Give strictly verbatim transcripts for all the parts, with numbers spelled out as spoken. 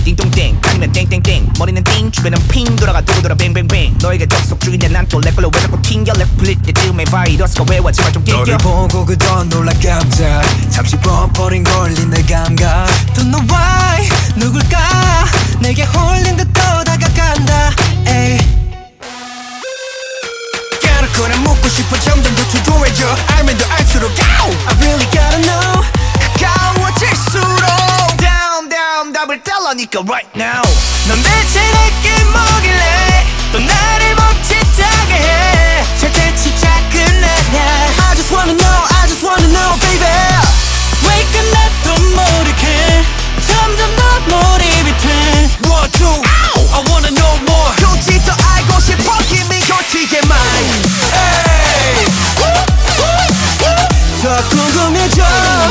띵동댕 아니면 땡땡땡 머리는 띵 주변은 핑 돌아가 두고 돌아 뱅뱅뱅 너에게 접속 중이냐 난 또 내 걸로 왜 자꾸 튕겨 랩 풀릴 때쯤에 바이러스가 외워 제발 좀 땡겨 너를 보고 그저 놀라 깜짝 잠시 뻔뻔히 걸린 내 감각 Don't know why 누굴까 내게 홀린 듯 또 다가간다 에이 깨놓고 난 묻고 싶어 점점 더 주도해져 알면 더 알수록 go I really gotta know 가까워질수록 down down 답을 달라니까 right now 넌 대체 내게 뭐길래 또 나를 멈칫하게 해 절대 집착은 아냐 I just wanna know I just wanna know baby 왜 끝나도 모르게 점점 더 몰입이 돼 one two Ow! I wanna know more 굳이 더 알고 싶어 Give me your T M I hey! 더 궁금해져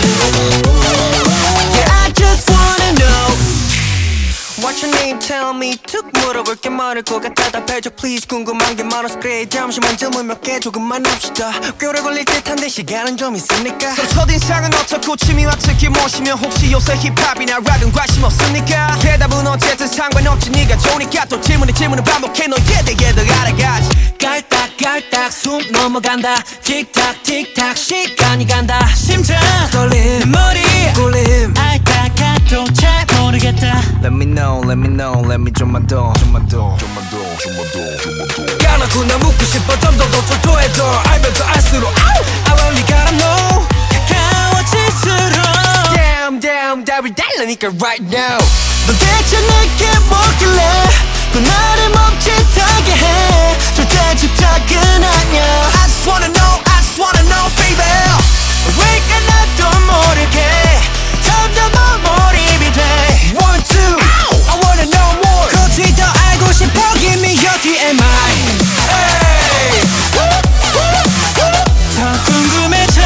Yeah I just wanna know What's your name tell me 툭 물어볼 게 많을 것 같아 답해줘 please 궁금한 게 많아서 그래 잠시만 질문 몇 개 조금만 합시다 꽤 오래 걸릴 듯한데 시간은 좀 있으니까 서로 첫인상은 어떻고 취미와 특기 무엇이며 혹시 요새 힙합이나 락은 관심 없습니까 대답은 어쨌든 상관없지 네가 좋으니까 또 질문에 질문을 반복해 너에 대해 더 알아가지 깔딱깔딱 숨 넘어간다 틱탁 틱탁 시간이 간다 심장 떨림 내 머리 꿀림 알다가도 잘 모르겠다 Let me know let me know let me 좀만 더 좀만 더 좀만 더 좀만 더 좀만 더 까놓고 나 묻고 싶어 점점 더 초조해져 알면 더 알수록 I really gotta know 가까워질수록 Damn damn 답을 달라니까 right now 넌 대체 내게 뭐길래 또 나를 멈칫하게 해 절대 집착은 아냐 I just wanna know I just wanna know baby 왜 끝나도 모르게 점점 더 몰입이 돼 One two Ow! I wanna know more 굳이 더 알고 싶어 Give me your T M I Hey! 더 궁금해져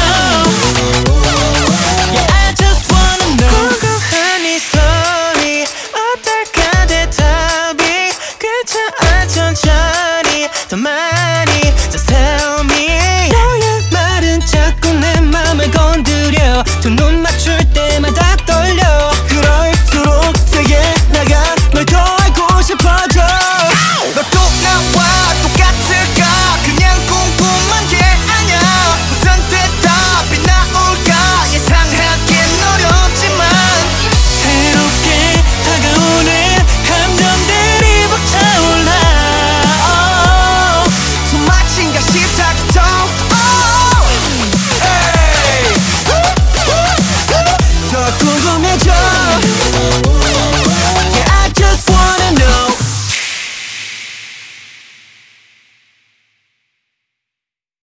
Yeah I just wanna know 궁금한 이 소리 어떨까 대답이 괜찮아 천천히 더 많이 Just tell me 너의 말은 자꾸 내 맘을 건드려 두 눈 맞출 때마다 떨려 그럴수록 세게 나가 널 더 알고 싶어져 너도 나와 똑같을까 그냥 궁금한 게 아냐 무슨 대답이 나올까 예상하기엔 어렵지만 새롭게 다가오는 감정들이 벅차올라 oh. 손 마친가 싶다고 oh. hey. 더 궁금해져